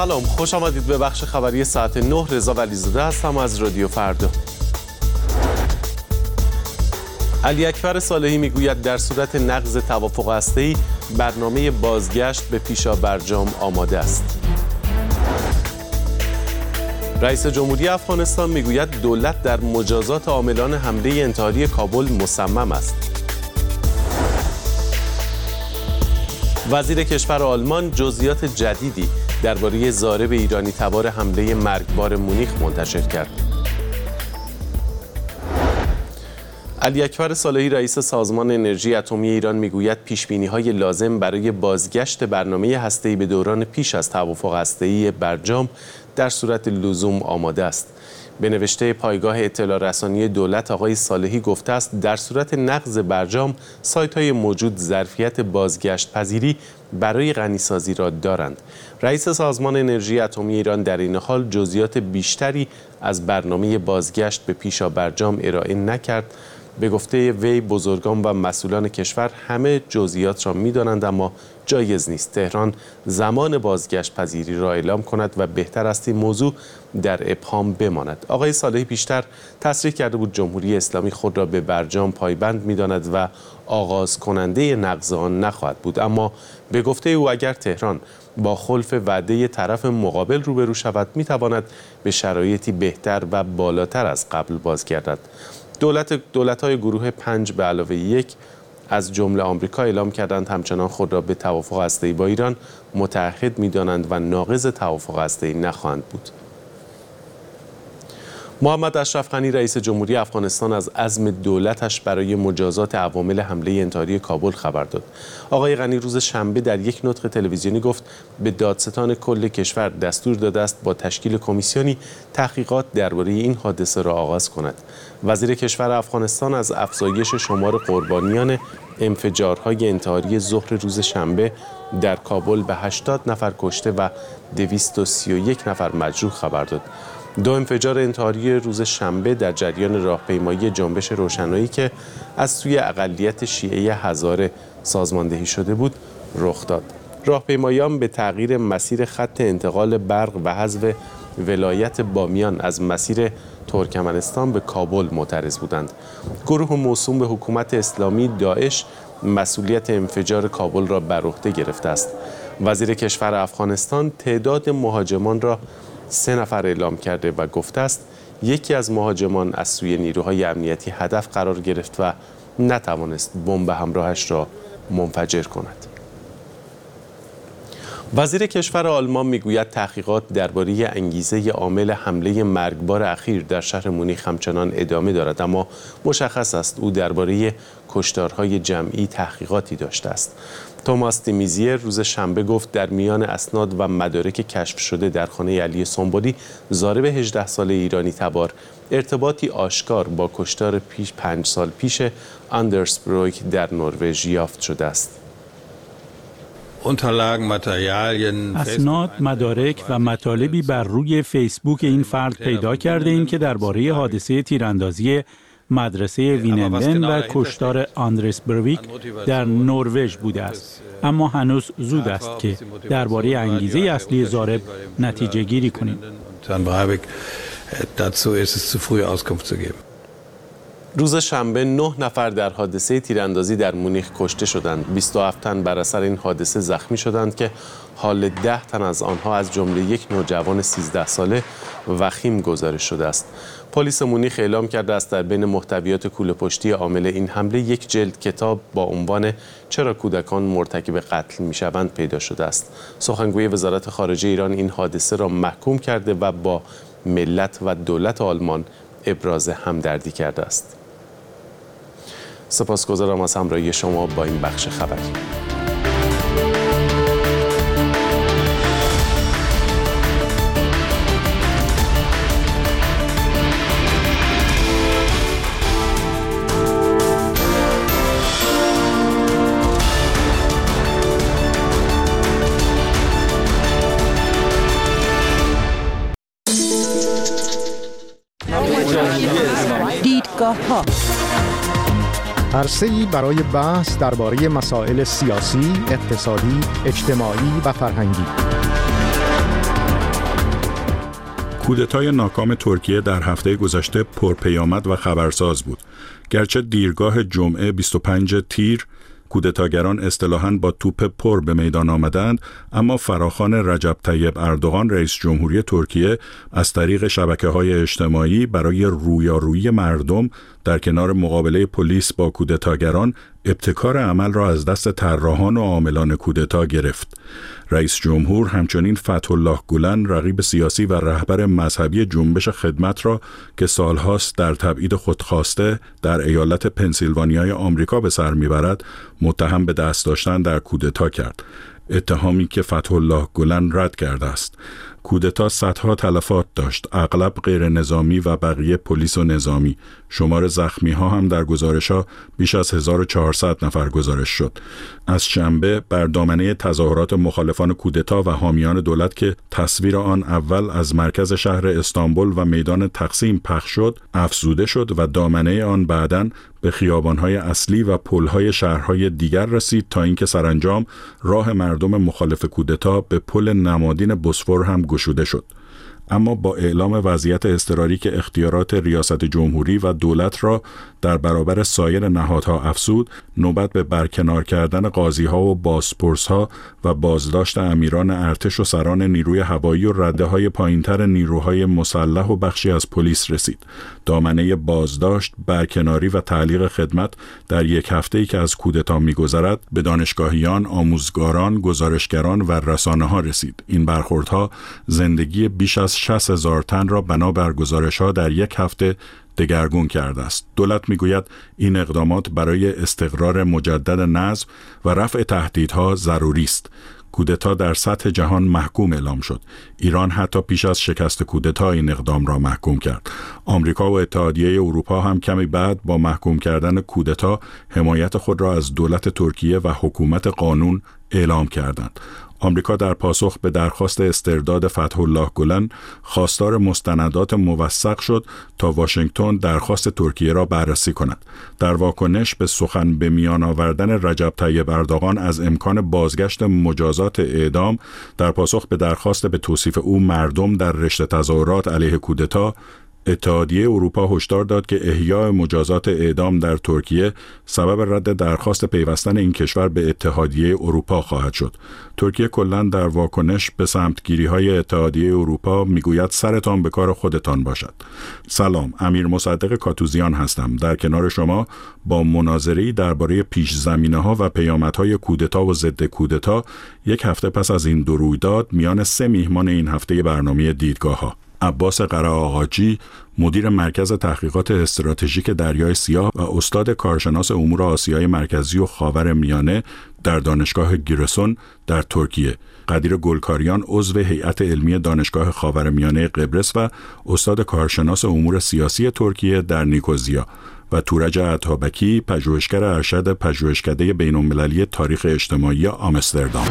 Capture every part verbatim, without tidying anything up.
سلام، خوش آمدید به بخش خبری ساعت نه. رضا ولیزاده هستم از رادیو فردا. علی اکبر صالحی میگوید در صورت نقض توافق هسته‌ای برنامه بازگشت به پیشابرجام آماده است. رئیس جمهوری افغانستان میگوید دولت در مجازات عاملان حمله انتحاری کابل مصمم است. وزیر کشور آلمان جزئیات جدیدی درباره ضارب ایرانی تبار حمله مرگبار مونیخ منتشر کرد. علی اکبر صالحی رئیس سازمان انرژی اتمی ایران میگوید پیشبینی‌های لازم برای بازگشت برنامه هسته‌ای به دوران پیش از توافق هسته‌ای برجام در صورت لزوم آماده است. به نوشته پایگاه اطلاع رسانی دولت آقای صالحی گفته است در صورت نقض برجام سایت‌های موجود ظرفیت بازگشت پذیری برای غنیسازی را دارند. رئیس سازمان انرژی اتمی ایران در این حال جزئیات بیشتری از برنامه بازگشت به پیشابرجام ارائه نکرد. به گفته وی بزرگان و مسئولان کشور همه جزئیات را می‌دانند، اما جایز نیست تهران زمان بازگشت پذیری را اعلام کند و بهتر است این موضوع در ابهام بماند. آقای صالحی پیشتر تصریح کرده بود جمهوری اسلامی خود را به برجام پایبند می‌داند و آغاز کننده نقض آن نخواهد بود، اما به گفته او اگر تهران با خلف وعده طرف مقابل روبرو شود می‌تواند به شرایطی بهتر و بالاتر از قبل بازگردد. دولت دولت‌های گروه پنج به علاوه یک از جمله آمریکا اعلام کردند همچنان خود را به توافق هسته‌ای با ایران متعهد می‌دانند و ناقض توافق هسته‌ای نخواهند بود. محمد اشرف غنی رئیس جمهوری افغانستان از عزم دولتش برای مجازات عوامل حمله انتحاری کابل خبر داد. آقای غنی روز شنبه در یک نطق تلویزیونی گفت به دادستان کل کشور دستور داده است با تشکیل کمیسیونی تحقیقات درباره این حادثه را آغاز کند. وزیر کشور افغانستان از افزایش شمار قربانیان انفجارهای انتحاری ظهر روز شنبه در کابل به هشتاد نفر کشته و دویست و سی و یک نفر مجروح خبر داد. دو انفجار انتحاری روز شنبه در جریان راهپیمایی جنبش روشنایی که از سوی اقلیت شیعه هزاره سازماندهی شده بود رخ داد. راهپیماییان به تغییر مسیر خط انتقال برق و حذف ولایت بامیان از مسیر ترکمنستان به کابل معترض بودند. گروه موسوم به حکومت اسلامی داعش مسئولیت انفجار کابل را بر عهده گرفته است. وزیر کشور افغانستان تعداد مهاجمان را سه نفر اعلام کرده و گفته است یکی از مهاجمان از سوی نیروهای امنیتی هدف قرار گرفت و نتوانست بمب همراهش را منفجر کند. وزیر کشور آلمان میگوید تحقیقات درباره انگیزه عامل حمله مرگبار اخیر در شهر مونیخ همچنان ادامه دارد، اما مشخص است او درباره کشتارهای جمعی تحقیقاتی داشته است. توماس دیمیزیر روز شنبه گفت در میان اسناد و مدارک کشف شده در خانه علی سنبولی ضارب هجده ساله ایرانی تبار ارتباطی آشکار با کشتار پیش پنج سال پیش آندرس برویک در نروژ یافت شده است. اسناد، مدارک و مطالبی بر روی فیسبوک این فرد پیدا کرده ایم که درباره حادثه تیراندازی مدرسه وینندن و کشتار آندرس برویک در نروژ بوده است، اما هنوز زود است که درباره انگیزه اصلی ضارب نتیجه گیری کنیم. روز شنبه نه نفر در حادثه تیراندازی در مونیخ کشته شدند. بیست و هفت تن بر اثر این حادثه زخمی شدند که حال ده تن از آنها از جمله یک نوجوان سیزده ساله وخیم گزارش شده است. پلیس مونیخ اعلام کرده است در بین محتویات کوله‌پشتی عامل این حمله یک جلد کتاب با عنوان چرا کودکان مرتکب قتل میشوند پیدا شده است. سخنگوی وزارت خارجه ایران این حادثه را محکوم کرده و با ملت و دولت آلمان ابراز همدردی کرده است. سپاسگزارم از همراهی شما با این بخش خبری. دیدگاه ها عرصه‌ای برای بحث درباره مسائل سیاسی، اقتصادی، اجتماعی و فرهنگی. کودتای ناکام ترکیه در هفته گذشته پرپیامد و خبرساز بود. گرچه دیرگاه جمعه بیست و پنجم تیر کودتاگران اصطلاحاً با توپ پر به میدان آمدند، اما فراخوان رجب طیب اردوغان رئیس جمهوری ترکیه از طریق شبکه‌های اجتماعی برای رویارویی مردم در کنار مقابله پلیس با کودتاگران ابتکار عمل را از دست طراحان و عاملان کودتا گرفت. رئیس جمهور همچنین فتح‌الله گولن رقیب سیاسی و رهبر مذهبی جنبش خدمت را که سالهاست در تبعید خودخواسته در ایالت پنسیلوانیای آمریکا به سر میبرد متهم به دست داشتن در کودتا کرد، اتهامی که فتح‌الله گولن رد کرده است. کودتا صدها تلفات داشت، اغلب غیر نظامی و بقیه پلیس و نظامی. شمار زخمی ها هم در گزارش ها بیش از هزار و چهارصد نفر گزارش شد. از شنبه بر دامنه تظاهرات مخالفان کودتا و حامیان دولت که تصویر آن اول از مرکز شهر استانبول و میدان تقسیم پخش شد، افزوده شد و دامنه آن بعداً به خیابان‌های اصلی و پل‌های شهرهای دیگر رسید تا اینکه سرانجام راه مردم مخالف کودتا به پل نمادین بوسفور هم گشوده شد. اما با اعلام وضعیت اضطراری که اختیارات ریاست جمهوری و دولت را در برابر سایر نهادها افزود، نوبت به برکنار کردن قاضی‌ها و بازپرس‌ها و بازداشت امیران ارتش و سران نیروی هوایی و رده‌های پایین‌تر نیروهای مسلح و بخشی از پلیس رسید. دامنه بازداشت، برکناری و تعلیق خدمت در یک هفته‌ای که از کودتا می‌گذرد به دانشگاهیان، آموزگاران، گزارشگران و رسانه‌ها رسید. این برخوردها زندگی بیش از شصت هزار تن را بنابر گزارش‌ها در یک هفته دگرگون کرده است. دولت میگوید این اقدامات برای استقرار مجدد نظم و رفع تهدیدها ضروری است. کودتا در سطح جهان محکوم اعلام شد. ایران حتی پیش از شکست کودتا این اقدام را محکوم کرد. آمریکا و اتحادیه اروپا هم کمی بعد با محکوم کردن کودتا حمایت خود را از دولت ترکیه و حکومت قانون اعلام کردند. آمریکا در پاسخ به درخواست استرداد فتح‌الله گولن خواستار مستندات موثق شد تا واشنگتن درخواست ترکیه را بررسی کند. در واکنش به سخن به میان آوردن رجب طیب اردوغان از امکان بازگشت مجازات اعدام در پاسخ به درخواست به توصیف او مردم در رشته تظاهرات علیه کودتا، اتحادیه اروپا هشدار داد که احیاء مجازات اعدام در ترکیه سبب رد درخواست پیوستن این کشور به اتحادیه اروپا خواهد شد. ترکیه کلاً در واکنش به سمتگیری‌های اتحادیه اروپا میگوید سرتان به کار خودتان باشد. سلام، امیر مصدق کاتوزیان هستم. در کنار شما با مناظره‌ای درباره پیش زمینه‌ها و پیامدهای کودتا و ضد کودتا یک هفته پس از این دو رویداد میان سه میهمان این هفته برنامه دیدگاه‌ها. عباس قره‌آغاجی، مدیر مرکز تحقیقات استراتژیک دریای سیاه و استاد کارشناس امور آسیای مرکزی و خاورمیانه در دانشگاه گیرسون در ترکیه، قدیر گلکاریان، عضو هیئت علمی دانشگاه خاورمیانه قبرس و استاد کارشناس امور سیاسی ترکیه در نیکوزیا، و تورج عطابکی، پژوهشگر ارشد پژوهشکده بین‌المللی تاریخ اجتماعی آمستردام.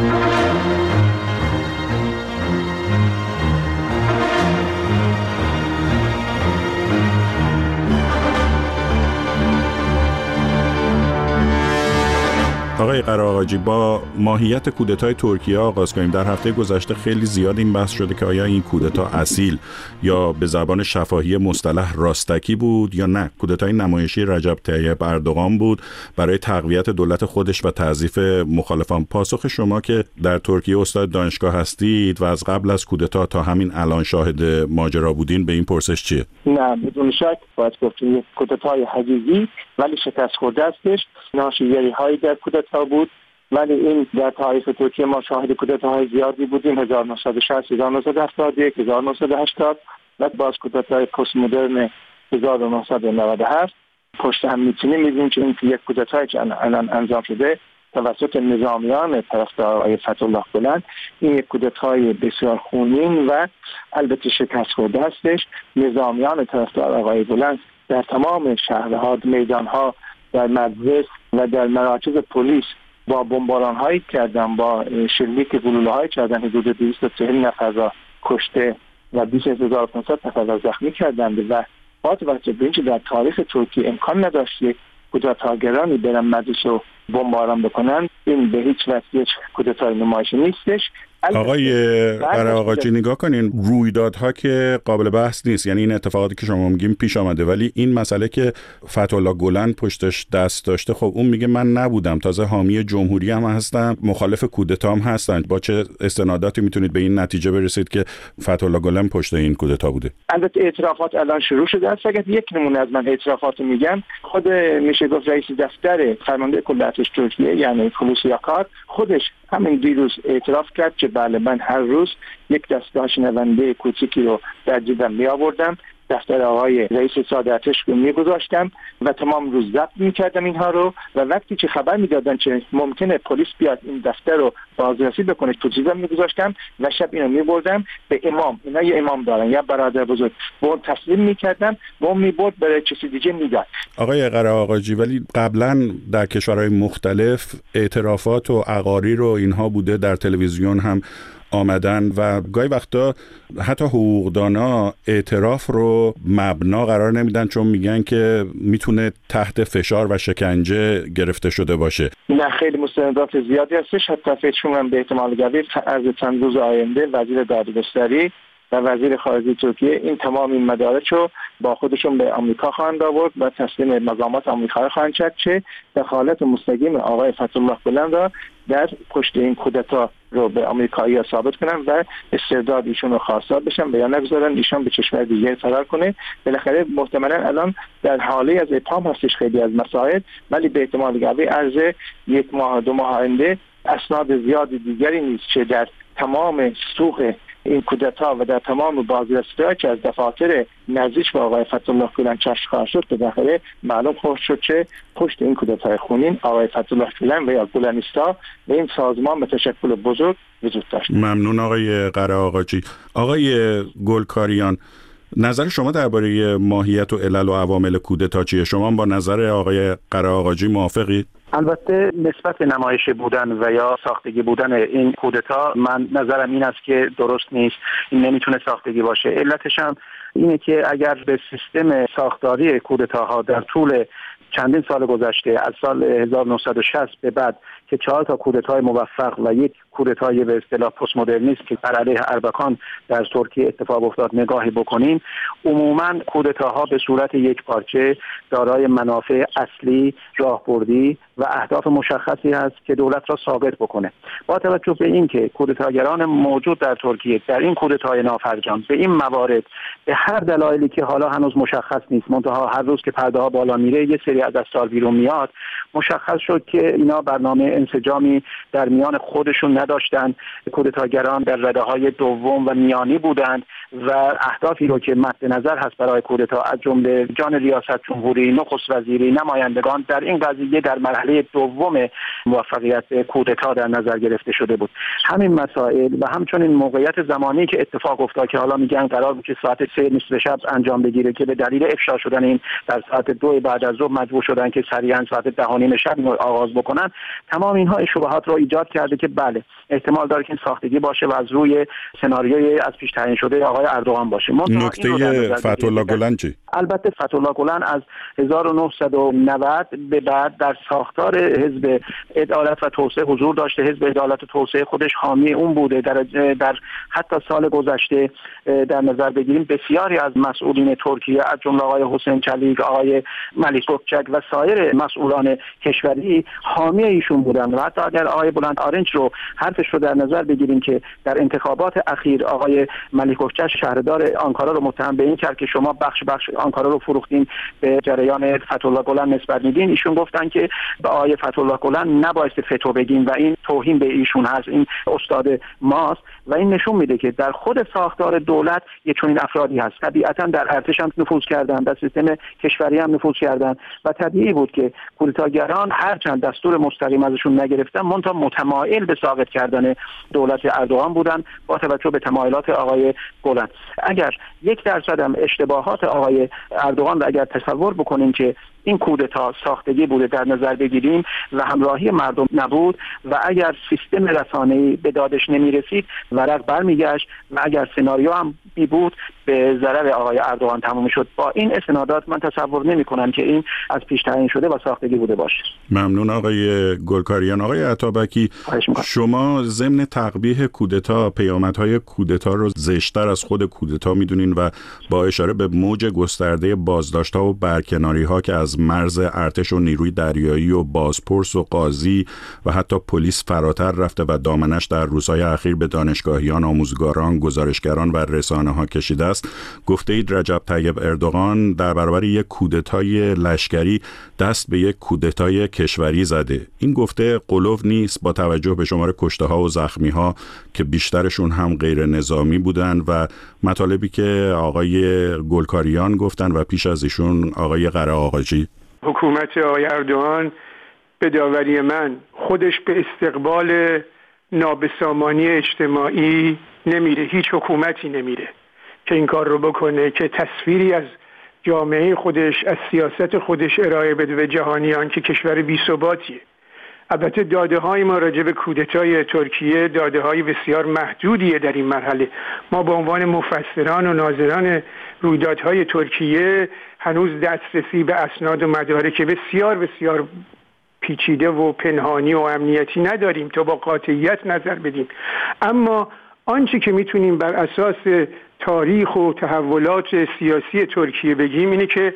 آقای قره‌آغاجی، با ماهیت کودتای ترکیه آغاز کنیم. در هفته گذشته خیلی زیاد این بحث شده که آیا این کودتا اصیل یا به زبان شفاهی مصطلح راستکی بود یا نه کودتای نمایشی رجب طیب اردوغان بود برای تقویت دولت خودش و تعضیف مخالفان. پاسخ شما که در ترکیه استاد دانشگاه هستید و از قبل از کودتا تا همین الان شاهد ماجرا بودین به این پرسش چیه؟ نه، بدون شک باید گفت یک کودتای حقیقی ولی شکست خورده استش. ناشیگری هایی در کودتا بود، ولی این در تاریخ ترکیه ما شاهد کودتاهای زیادی بودیم. هزار و نهصد و شصت، هزار و نهصد و هفتاد و یک، هزار و نهصد و هشتاد و باز کودتای پست مدرن هزار و نهصد و نود و هفت. پشت هم میتونیم می‌بینیم که این یک کودتایی که الان انجام شده توسط نظامیان طرفدار آقای فتح‌الله گولن، این یک کودتای بسیار خونین و البته شکست خورده هستش. نظامیان طرفدار آقای گولن در تمام شهرها، میدانها، در مجلس و در مراکز پلیس با بمباران هایی کردن، با شلیک گلوله هایی کردن، حدود دویست و چهل نفر را کشته و بیش از هزار و پانصد نفر را زخمی کردند و با توجه به اینکه در تاریخ ترکیه امکان نداشت یک کودتاگرانی برن مجلس رو بمباران بکنن، این به هیچ وجه یک کودتای نمایشی نیستش. آقای قره‌آقاجی نگاه کنین، رویدادها که قابل بحث نیست، یعنی این اتفاقاتی که شما میگین پیش آمده، ولی این مسئله که فتح‌الله گلن پشتش دست داشته، خب اون میگه من نبودم، تازه حامی جمهوری هم هستم، مخالف کودتا هم هستن. با چه استناداتی میتونید به این نتیجه برسید که فتح‌الله گلن پشت این کودتا بوده؟ البته اعترافات الان شروع شده است. اگر یک نمونه از من اعترافات میگم، خود میشه گفت رئیس دفتر فرمانده کل ارتش ترکیه یعنی خلوص یاکار خودش همین دیروز اعتراف کرد که بله من هر روز یک دستگاه شنونده کوچیکی رو در جیبم میآوردم، دفتر آقای رئیس ساداتش رو میگذاشتم و تمام روز ضبط میکردم اینها رو، و وقتی که خبر میدادن که ممکنه پلیس بیاد این دفتر رو بازرسی بکنه تو جیبم میگذاشتم و شب اینو میبردم به امام، اینا یه امام دارن یا برادر بزرگ، به اون تسلیم میکردم و اون میبرد برای کسی دیگه میداد. آقای قره‌آقاجی، ولی قبلا در کشورهای مختلف اعترافات و اقاریر و اینها بوده، در تلویزیون هم آمدن و گاهی وقتا حتی حقوقدانا اعتراف رو مبنا قرار نمیدن، چون میگن که میتونه تحت فشار و شکنجه گرفته شده باشه. نه، خیلی مستندات زیادی هستش. حتی فکر می‌کنم به احتمال قوی از چند روز آینده وزیر دادگستری و وزیر خارجه ترکیه این تمام این مدارک رو با خودشون به آمریکا خواهند آورد و تسلیم مقامات آمریکایی خواهند کرد که دخالت مستقیم آقای فتح‌الله گلن را در پشت این کودتا رو به آمریکایی‌ها ثابت کنن و استرداد ایشون رو خواستار بشن و یا نگذارن ایشون به کشور دیگه فرار کنه. بالاخره محتملا الان در حاله از ابهام هستش خیلی از مسائل، ولی به احتمال قوی عرض یک ماه دو ماه آینده اسناد زیاد دیگری نیست که در تمام سوق این کودتا و در تمام بازرسی‌ها که از دفاتر نزدیک به آقای فتح‌الله گلن کشف خواهد شد، به داخل معلوم خواهد شد که پشت این کودتای خونین آقای فتح‌الله گلن و یا گلنیستا و این سازمان به تشکل بزرگ وجود داشت. ممنون آقای قره‌آقاجی. آقای گلکاریان، نظر شما درباره ماهیت و علل و عوامل کودتا چیه؟ شما با نظر آقای قره‌آقاجی موافقید؟ البته نسبت به نمایشی بودن و یا ساختگی بودن این کودتا، من نظرم این است که درست نیست، این نمیتونه ساختگی باشه. علتش هم اینه که اگر به سیستم ساختاری کودتاها در طول چندین سال گذشته از سال هزار و نهصد و شصت به بعد که چهار تا کودتای موفق و یک کودتای به اصطلاح پست مدرنیست که بر علیه اربکان در ترکیه اتفاق افتاد نگاهی بکنیم، عموما کودتاها به صورت یک پارچه دارای منافع اصلی، راهبردی و اهداف مشخصی هست که دولت را ثابت بکنه. با توجه به اینکه کودتاگران موجود در ترکیه در این کودتای نافرجام به این موارد به هر دلایلی که حالا هنوز مشخص نیست، منتها هر روز که پرده ها بالا میره یه سری از اسرار بیرون میاد، مشخص شد که اینا برنامه انسجامی در میان خودشون نداشتن. کودتاگران در رده‌های دوم و میانی بودند و اهدافی رو که مد نظر هست برای کودتا از جمله جان ریاست جمهوری، نخست وزیری، نمایندگان در این قضیه در مرحله دوم موفقیت کودتا در نظر گرفته شده بود. همین مسائل و همچنین موقعیت زمانی که اتفاق افتاد که حالا میگن قرار بود که ساعت سه نصف شب انجام بگیره که به دلیل افشا شدن این در ساعت دو بعد از ظهر مجبور شدن که سریعا ساعت ده و نیم شب اینو آغاز بکنن. تمام اینها شبهات رو ایجاد کرده که بله احتمال داره که این ساختگی باشه و از روی سناریوی از پیش تعیین شده آقای اردوغان باشه. نکته فتح‌الله گلن چی؟ البته فتح‌الله گلن از هزار و نهصد و نود به بعد در ساختار حزب عدالت و توسعه حضور داشته. حزب عدالت و توسعه خودش حامی اون بوده. در در حتی سال گذشته در نظر بگیریم بسیاری از مسئولین ترکیه از جمله آقای حسین چلیک، آقای ملیک گوکچک و سایر مسئولان کشوری حامی ایشون بودند. و حتی اگر آقای بلند آرنج رو حرفش رو در نظر بگیریم که در انتخابات اخیر آقای ملیک گوکچک شهردار آنکارا رو متهم به این کرد که شما بخش بخش آنکارا رو فروختین به جریان فتح‌الله گلن نسبت میدین، ایشون گفتن که به آقای فتح‌الله گلن نباید فتو بگیم و این توهین به ایشون هست، این استاد ماست. و این نشون میده که در خود ساختار دولت یک چنین افرادی هست. طبیعتا در ارتش هم نفوذ کردن، در سیستم کشوری هم نفوذ کردن و طبیعی بود که کودتاگران هرچند دستور مستقیم ازشون نگرفتن منتها متمایل به ساقط کردن دولت اردوغان بودن با توجه به تمایلات آقای گلن. اگر یک درصد هم اشتباهات آقای اردوغان رو اگر تصور بکنیم که این کودتا ساختگی بوده در نظر بگیریم و همراهی مردم نبود و اگر سیستم رسانه‌ای به دادش نمی‌رسید ورق برمیگشت و اگر سناریو هم بی بود به ضرر آقای اردوغان تموم شد. با این استنادات من تصور نمی‌کنم که این از پیش تعیین شده و ساختگی بوده باشه. ممنون آقای گلکاریان. آقای عطابکی، شما ضمن تقبیح کودتا پیامدهای کودتا رو زشت‌تر از خود کودتا می‌دونین و با اشاره به موج گسترده بازداشت‌ها و برکناری‌ها که از مرز ارتش و نیروی دریایی و بازپرس و قاضی و حتی پلیس فراتر رفته و دامنش در روزهای اخیر به دانشگاهیان، آموزگاران، گزارشگران و رسانه‌ها کشیده است. گفته اید رجب طیب اردوغان در برابر یک کودتای لشکری دست به یک کودتای کشوری زده. این گفته قلوف نیست با توجه به شمار کشته‌ها و زخمی‌ها که بیشترشون هم غیر نظامی بودن و مطالبی که آقای گلکاریان گفتن و پیش از ایشون آقای قره آقاجی. حکومت آقای اردوغان به داوری من خودش به استقبال نابسامانی اجتماعی نمیره. هیچ حکومتی نمیره که این کار رو بکنه که تصویری از جامعه خودش، از سیاست خودش ارائه بده به جهانیان که کشور بی‌ثباتیه. البته داده های ما راجع به کودتای ترکیه داده های بسیار محدودیه در این مرحله. ما به عنوان مفسران و ناظران رویدادهای ترکیه هنوز دسترسی به اسناد و مدارک بسیار بسیار پیچیده و پنهانی و امنیتی نداریم تا با قاطعیت نظر بدیم. اما آنچه که میتونیم بر اساس تاریخ و تحولات سیاسی ترکیه بگیم اینه که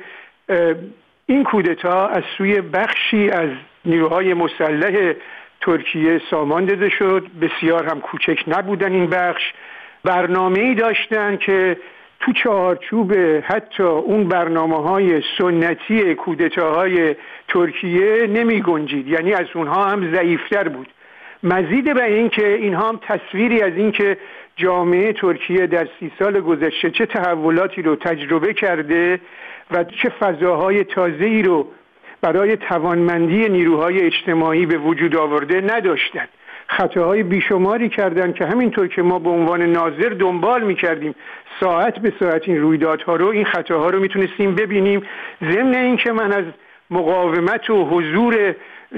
این کودتا از سوی بخشی از نیروهای مسلح ترکیه سامان داده شد. بسیار هم کوچک نبودن این بخش. برنامه‌ای داشتن که تو چارچوب حتی اون برنامه‌های سنتی کودتاهای ترکیه نمی گنجید، یعنی از اونها هم ضعیفتر بود. مزید به این که اینها هم تصویری از این که جامعه ترکیه در سی سال گذشته چه تحولاتی رو تجربه کرده و چه فضاهای تازه‌ای رو برای توانمندی نیروهای اجتماعی به وجود آورده نداشتند. خطاهای بیشماری کردند که همینطور که ما به عنوان ناظر دنبال می‌کردیم ساعت به ساعت این رویدادها رو، این خطاها رو میتونستیم ببینیم. ضمن این که من از مقاومت و حضور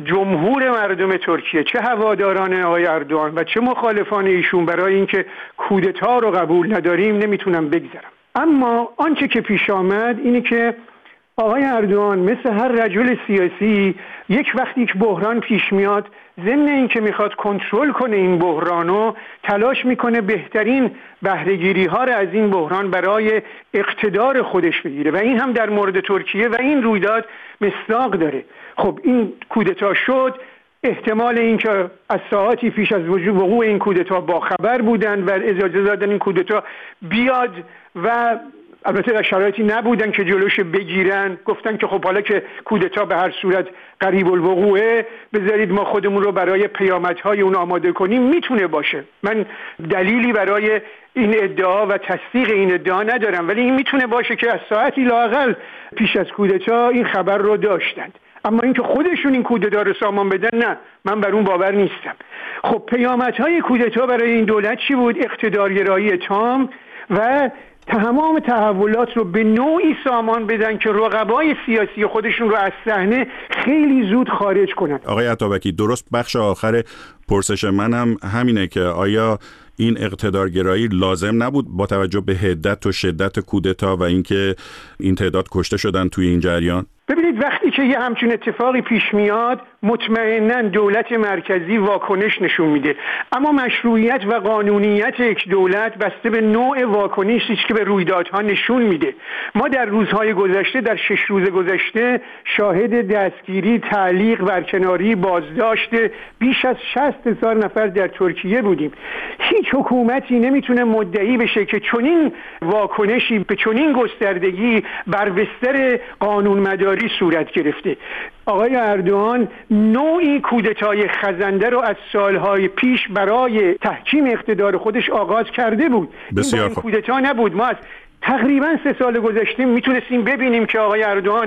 جمهور مردم ترکیه، چه هواداران آقای اردوغان و چه مخالفان ایشون، برای اینکه کودتا رو قبول نداریم نمیتونم بگذرم. اما آنچه که پیش آمد اینه که آقای اردوغان مثل هر رجل سیاسی یک وقتی یک بحران پیش میاد، ضمن این که میخواد کنترل کنه این بحرانو، تلاش میکنه بهترین بهره‌گیری ها رو از این بحران برای اقتدار خودش بگیره و این هم در مورد ترکیه و این رویداد مصداق داره. خب این کودتا شد، احتمال این که از ساعتی پیش از وقوع این کودتا با خبر بودن و اجازه دادن این کودتا بیاد و البته در شرایطی نبودن که جلوش بگیرن. گفتن که خب حالا که کودتا به هر صورت قریب الوقوعه، بذارید ما خودمون رو برای پیامدهای اون آماده کنیم. میتونه باشه، من دلیلی برای این ادعا و تصدیق این ادعا ندارم، ولی این میتونه باشه که از ساعتی لااقل پیش از کودتا این خبر رو داشتند. اما اینکه خودشون این کودتا رو سامان بدن، نه، من بر اون باور نیستم. خب پیامدهای کودتا برای این دولت چی بود؟ اقتدارگرایی تام و تمام تحولات رو به نوعی سامان بدن که رقبای سیاسی خودشون رو از صحنه خیلی زود خارج کنن. آقای عطابکی، درست بخش آخر پرسش منم همینه که آیا این اقتدارگرایی لازم نبود با توجه به حدت و شدت کودتا و اینکه این تعداد کشته شدن توی این جریان؟ ببینید وقتی که یه همچین اتفاقی پیش میاد مطمئناً دولت مرکزی واکنش نشون میده، اما مشروعیت و قانونیت یک دولت بسته به نوع واکنشی که به رویدادها نشون میده. ما در روزهای گذشته، در شش روز گذشته شاهد دستگیری، تعلیق، برکناری، بازداشت بیش از شصت هزار نفر در ترکیه بودیم. هیچ حکومتی نمیتونه مدعی بشه که چنین واکنشی به چنین گستردگی بر بستر قانونمداری صورت گرفته. آقای اردوغان نوعی کودتای خزنده رو از سالهای پیش برای تحکیم اقتدار خودش آغاز کرده بود. بسیار این کودتا نبود. ما از تقریبا سه سال گذشته میتونستیم ببینیم که آقای اردوغان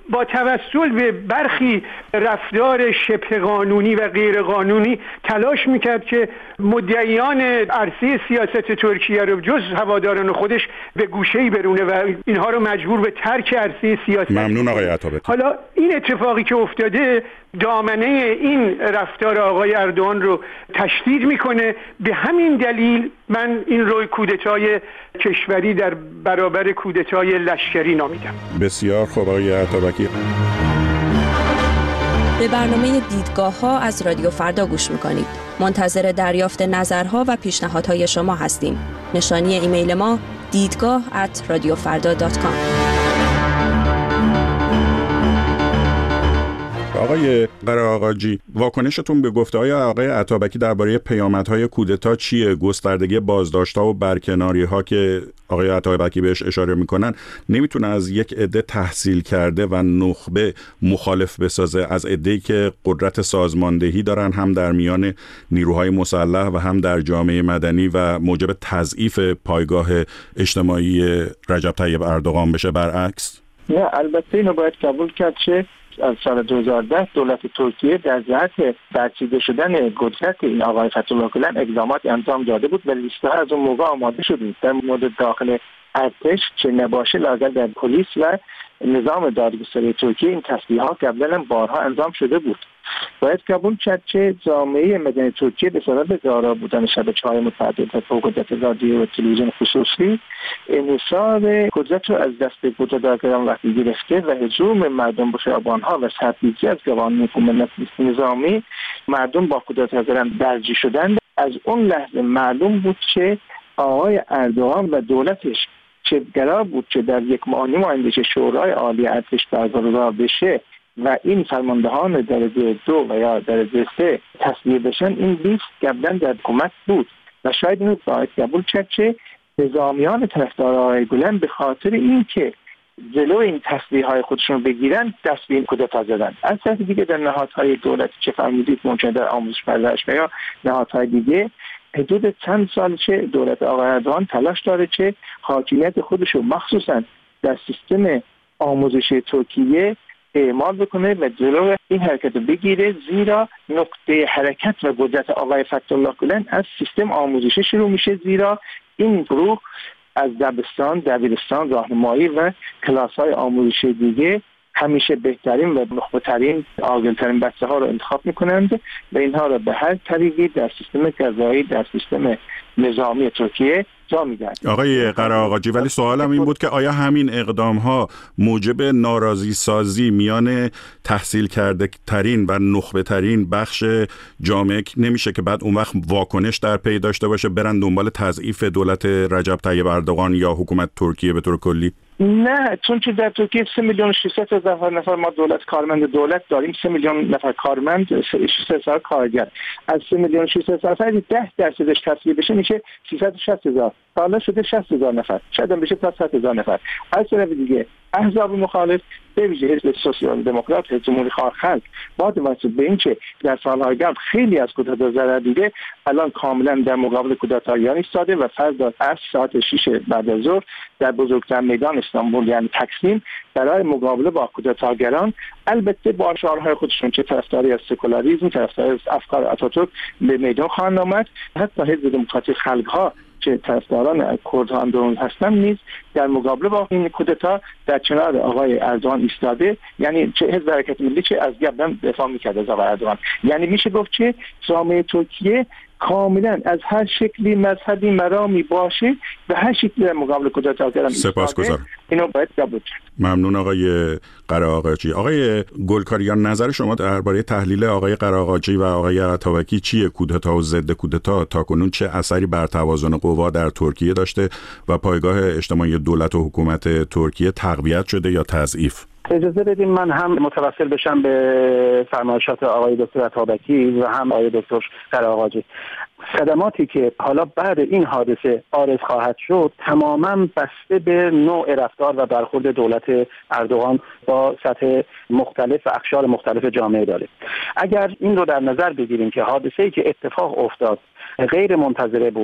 با توسل به برخی رفتار شبه قانونی و غیر قانونی تلاش میکرد که مدعیان عرصه سیاست ترکیه رو جز هواداران خودش به گوشه‌ای برونه و اینها رو مجبور به ترک عرصه سیاست. ممنون آقای عطابکی. حالا این اتفاقی که افتاده دامنه این رفتار آقای اردوغان رو تشدید میکنه. به همین دلیل من این روی کودتای کشوری در برابر کودتای لشکری نامیدم. بسیار خوب آقای عطابکی. به برنامه دیدگاه ها از رادیو فردا گوش میکنید. منتظر دریافت نظرها و پیشنهادهای شما هستیم. نشانی ایمیل ما دیدگاه ات رادیو فردا دات کام. آقای قره‌آقاجی، واکنشتون به گفته‌های آقای عطابکی درباره پیامدهای کودتا چیه؟ گستردگی بازداشت‌ها و برکناری‌ها که آقای عطابکی بهش اشاره میکنن نمیتونه از یک عده تحصیل کرده و نخبه مخالف بسازه از عده‌ای که قدرت سازماندهی دارن، هم در میان نیروهای مسلح و هم در جامعه مدنی، و موجب تضعیف پایگاه اجتماعی رجب طیب اردوغان بشه برعکس؟ نه، البته اینو باید قبول کرد که از سال دو هزار و ده دولت ترکیه در جهت برچیده شدن قدرت این آقای فتح‌الله گلن اقدامات انجام داده بود و لیست‌ها از اون موقع آماده شده بود. در مورد داخل ارتش چه نباشه لااقل در پلیس و نظام دادگستری ترکیه این تصریح‌ها قبلا بارها انجام شده بود. باید قبول کرد که جامعه مدنی ترکیه به سبب دارا بودن شبکه‌های متعدد و فوق‌العاده رادیو و تلویزیون خصوصی انحصار قدرت رو از دست قدرت‌داران وقتی گرفته و هجوم مردم به خیابان‌ها و سرپیچی از قوانین حکومت نظامی مردم با قدرت‌داران درگیر شدند. از اون لحظه معلوم بود که آقای اردوغان و دولتش چه قرار بود که در یک ماه و نیم آینده شورای عالی ارتش برگزار بشه و این فرماندهان درجه دو و یا درجه سه تصویه بشن. این لیست قبلا در حکومت بود و شاید اینو باید قبول کرد که نظامیان طرفدار آقای گلن به خاطر اینکه جلو این تصویه های خودشون بگیرن دست به این کودتا زدن. از طرف دیگه در نهادهای دولت چه فرمودید ممکن در آموزش پرورش و یا نهادهای دیگه حدود چند سال چه دولت آقای اردوغان تلاش داره که حاکمیت خودش رو مخصوصا در سیستم آموزش ترکیه اعمال بکنه و جلو این حرکت رو بگیره، زیرا نقطه حرکت و قدرت آقای فتح‌الله گلن از سیستم آموزشی شروع میشه، زیرا این گروه از دبستان، دبیرستان، راهنمایی و کلاس‌های آموزشی دیگه همیشه بهترین و نخبه‌ترین عاقل‌ترین بچه‌ها رو انتخاب می‌کنند و اینها رو به هر طریقی در سیستم قضایی، در سیستم نظامی ترکیه جا میدن. آقای قره‌آقاجی، ولی سوالم این بود که آیا همین اقدام‌ها موجب ناراضی سازی میان تحصیل کرده ترین و نخبه ترین بخش جامعه نمیشه که بعد اون وقت واکنش در پی داشته باشه برن دنبال تضعیف دولت رجب طیب اردوغان یا حکومت ترکیه به طور کلی؟ نه، چون که در ترکیه سه میلیون و ششصد هزار نفر ما دولت کارمند دولت داریم، سه میلیون نفر کارمند، ششصد هزار کارگر. از سه میلیون و ششصد هزار نفر ده درصدش تصویه بشه میشه سیصد و شصت هزار. حالا شده شصت هزار نفر، شاید هم بشه تا صد هزار نفر. از طرف دیگه احزاب مخالف به ویژه حزب سوسیال دموکرات، حزب جمهوری خواه خلق با توجه به اینکه در سالهای قبل خیلی از کودتا ضرر دیده، الان کاملا در مقابل کودتاییان ایستاده و فردا از ساعت شش بعد از ظهر در بزرگترین میدان استانبول یعنی تکسیم برای مقابله با کودتاگران، البته با شعارهای خودشون چه طرفداری از سکولاریسم، طرفداری از افکار آتاتورک به میدان خواهند آمد. حتی حزب دموکراتی خلق‌ها که طرفداران کردها اندرون هستن نیز در مقابله با این کودتا در کنار آقای اردوغان ایستاده، یعنی چه حزب حرکت ملی که از قبلا دفاع می‌کرد از آقای اردوغان. یعنی میشه گفت که جامعه ترکیه کاملا از هر شکلی مذهبی مرامی باشه به هر شکلی در مقابل کودتاگران سپاسگزارم. اینو باید قبول کرد. ممنون آقای قره‌آقاجی. آقای گلکاریان، نظر شما درباره تحلیل آقای قره‌آقاجی و آقای عطابکی چیه؟ کودتا و ضد کودتا تاکنون چه اثری بر توازن قوا در ترکیه داشته و پایگاه اجتماعی دولت و حکومت ترکیه تقویت شده یا تضعیف؟ اجازه بدیم من هم متوسل بشم به فرمایشات آقای دکتر عطابکی و هم آقای دکتر قره‌آقاجی. صدماتی که حالا بعد این حادثه عارض خواهد شد تماما بسته به نوع رفتار و برخورد دولت اردوغان با سطح مختلف و اقشار مختلف جامعه داره. اگر این رو در نظر بگیریم که حادثه‌ای که اتفاق افتاد غیر منتظره بود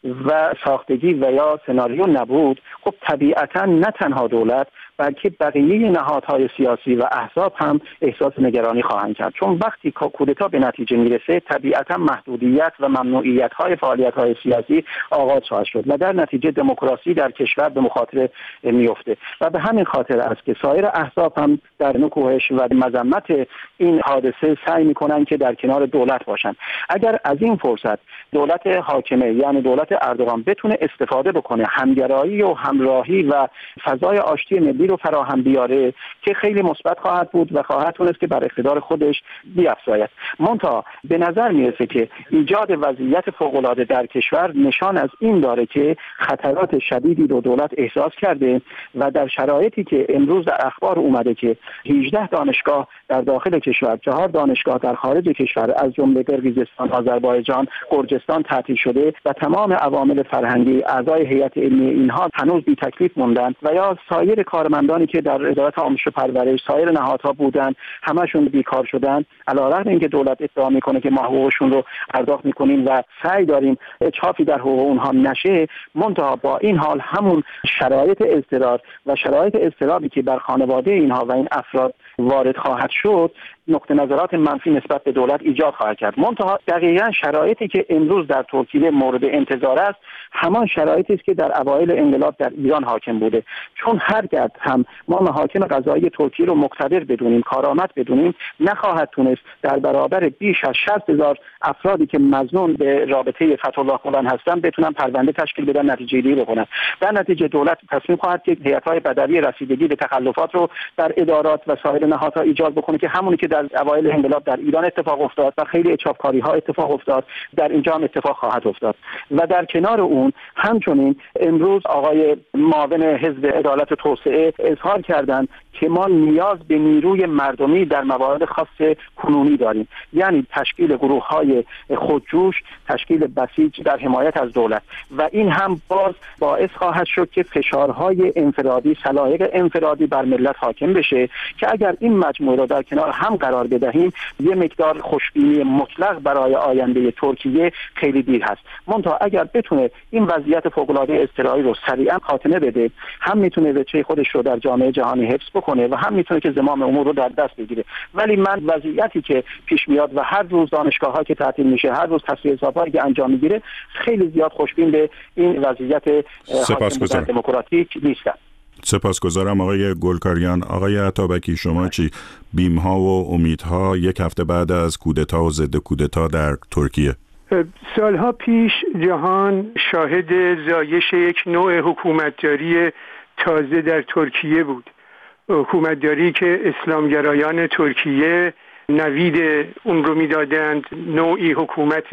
و ساختگی و یا سناریو نبود، خب طبیعتا نه تنها دولت بلکه بقیه نهادهای سیاسی و احزاب هم احساس نگرانی خواهند کرد، چون وقتی کودتا به نتیجه میرسه طبیعتا محدودیت و ممنوعیت‌های فعالیت‌های سیاسی آغاز خواهد شد و در نتیجه دموکراسی در کشور به مخاطره میفته و به همین خاطر است که سایر احزاب هم در نکوهش و مذمت این حادثه سعی می‌کنند که در کنار دولت باشند. اگر از این فرصت دولت حاکمه یعنی دولت اردوغان بتونه استفاده بکنه، همگرایی و همراهی و فضای آشتی ملی رو فراهم بیاره که خیلی مثبت خواهد بود و خواهد تونست که بر اقتدار خودش بیفزاید. منتها به نظر میرسه که ایجاد وضعیت فوق‌العاده در کشور نشان از این داره که خطرات شدیدی رو دولت احساس کرده و در شرایطی که امروز در اخبار اومده که هجده دانشگاه در داخل کشور، چهار دانشگاه در خارج کشور از جمله قرقیزستان، آذربایجان، گرجستان تعطیل شده و تمام عوامل فرهنگی اعضای هیئت علمی اینها هنوز بی تکلیف موندن و یا سایر کارمندانی که در وزارت آموزش و پرورش سایر نهادها بودن همشون بیکار شدن، علیرغم اینکه دولت ادعا میکنه که ما حقوقشون رو پرداخت میکنیم و سعی داریم اجحافی در حقوق اونها نشه، منتها با این حال همون شرایط اضطرار و شرایط اضطرابی که بر خانواده اینها و این افراد وارد خواهد شد نقطه نظرات منفی نسبت به دولت ایجاد خواهد کرد. منتها دقیقاً شرایطی که امروز در ترکیه مورد انتظار است همان شرایطی است که در اوایل انقلاب در ایران حاکم بوده، چون هرگز هم ما محاکم قضایی ترکیه رو مقتدر بدونیم، کارآمد بدونیم، نخواهد تونست در برابر بیش از شصت هزار افرادی که مظنون به رابطه فتح الله گلن هستند بتونن پرونده تشکیل بدن، نتیجه گیری بکنن. در نتیجه دولت تصمیم خواهد که هیئت‌های بدوی رسیدگی به تخلفات رو در ادارات و سایر نهادها ایجاد بکنه که همونی که در اوایل انقلاب در ایران اتفاق افتاد و خیلی اچاپکاری‌ها اتفاق افتاد در اینجا هم اتفاق خواهد افتاد. و در کنار اون همچنین امروز آقای معاون حزب عدالت و توسعه اظهار کردند که ما نیاز به نیروی مردمی در موارد خاص کنونی داریم، یعنی تشکیل گروه‌های خودجوش، تشکیل بسیج در حمایت از دولت و این هم باز باعث خواهد شد که فشارهای انفرادی، سلایق انفرادی بر ملت حاکم بشه که اگر این مجموعه را در کنار هم قرار بدهیم یه مقدار خوشبینی مطلق برای آینده ترکیه خیلی دیر هست. منتها اگر بتونه این وضعیت فوق‌العاده اضطراری رو سریعا خاتمه بده، هم میتونه وجهه خودش رو در جامعه جهانی حفظ بکنه و هم میتونه که زمام امور رو در دست بگیره. ولی من وضعیتی که پیش میاد و هر روز دانشگاه‌ها که تعطیل میشه، هر روز تصفیه حساب‌هایی که انجام میگیره، خیلی زیاد خوشبین به این وضعیت حاکم دموکراتیک نیستم. سپاسگزارم آقای گلکاریان. آقای عطابکی شما چی؟ بیم‌ها و امیدها یک هفته بعد از کودتا و ضد کودتا در ترکیه. سالها پیش جهان شاهد زایش یک نوع حکومتداری تازه در ترکیه بود، حکومتداری که اسلامگرایان ترکیه نوید اون رو میدادند، نوعی حکومت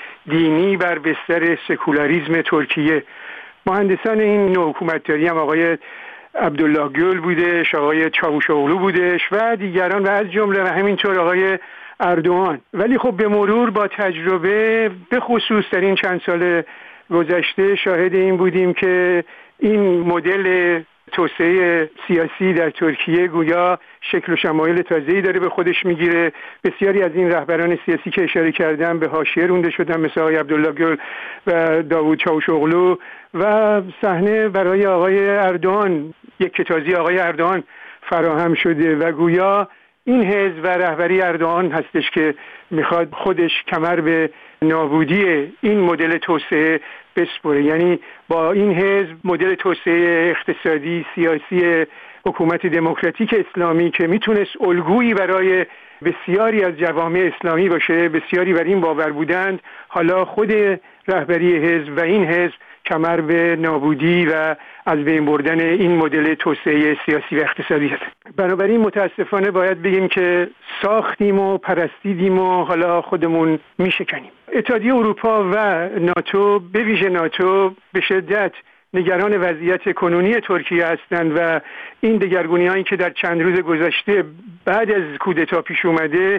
دینی بر بستر سکولاریسم ترکیه. مهندسان این نوع حکومتداری هم آقای عبدالله گل بودش، آقای چاوشوغلو بودش و دیگران و از جمله و همینطور آقای اردوغان. ولی خب به مرور با تجربه به خصوص در این چند سال گذشته شاهد این بودیم که این مدل توسعه سیاسی در ترکیه گویا شکل و شمایل تازه‌ای داره به خودش میگیره. بسیاری از این رهبران سیاسی که اشاره کردم به حاشیه رونده شدن، مثل آقای عبدالله گل و داوود چاوشوغلو، و صحنه برای آقای اردوغان، یک کتازی آقای اردوغان فراهم شده و گویا این حزب و رهبری اردوغان هستش که میخواد خودش کمر به نابودی این مدل توسعه بسپره. یعنی با این حزب مدل توسعه اقتصادی سیاسی حکومت دموکراتیک اسلامی که میتونست الگویی برای بسیاری از جوامع اسلامی باشه، بسیاری بر این باور بودند، حالا خود رهبری حزب و این حزب کمر به نابودی و از بین بردن این مدل توسعه سیاسی و اقتصادی هست. بنابراین متاسفانه باید بگیم که ساختیم و پرستیدیم و حالا خودمون میشکنیم. اتحادیه اروپا و ناتو، به ویژه ناتو، به شدت نگران وضعیت کنونی ترکیه هستند و این دگرگونی‌هایی که در چند روز گذشته بعد از کودتا پیش اومده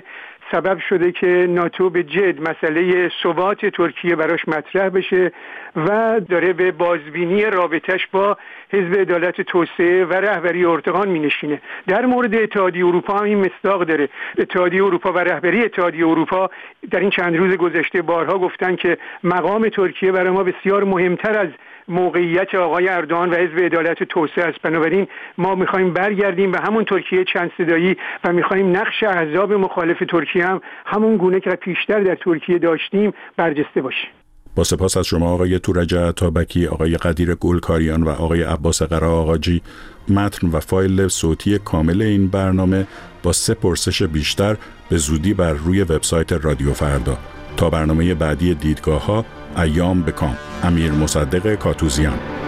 سبب شده که ناتو به جد مسئله ثبات ترکیه براش مطرح بشه و داره به بازبینی رابطش با حزب عدالت توسعه و رهبری اردوغان مینشینه. در مورد اتحادیه اروپا هم این مصداق داره. اتحادیه اروپا و رهبری اتحادیه اروپا در این چند روز گذشته بارها گفتن که مقام ترکیه برای ما بسیار مهمتر از موقعیت آقای اردوغان و حزب عدالت توسعه است. بنابراین ما می‌خوایم برگردیم به همون ترکیه چند صدایی و می‌خوایم نقش احزاب مخالف ترکیه هم همون گونه که پیشتر در ترکیه داشتیم برجسته باشه. با سپاس از شما آقای تورج عطابکی، آقای قدیر گلکاریان و آقای عباس قرا آقاجی. متن و فایل صوتی کامل این برنامه با سه پرسش بیشتر به زودی بر روی وبسایت رادیو فردا. تا برنامه بعدی دیدگاه‌ها، ایام بکام. امیر مصدق کاتوزیان.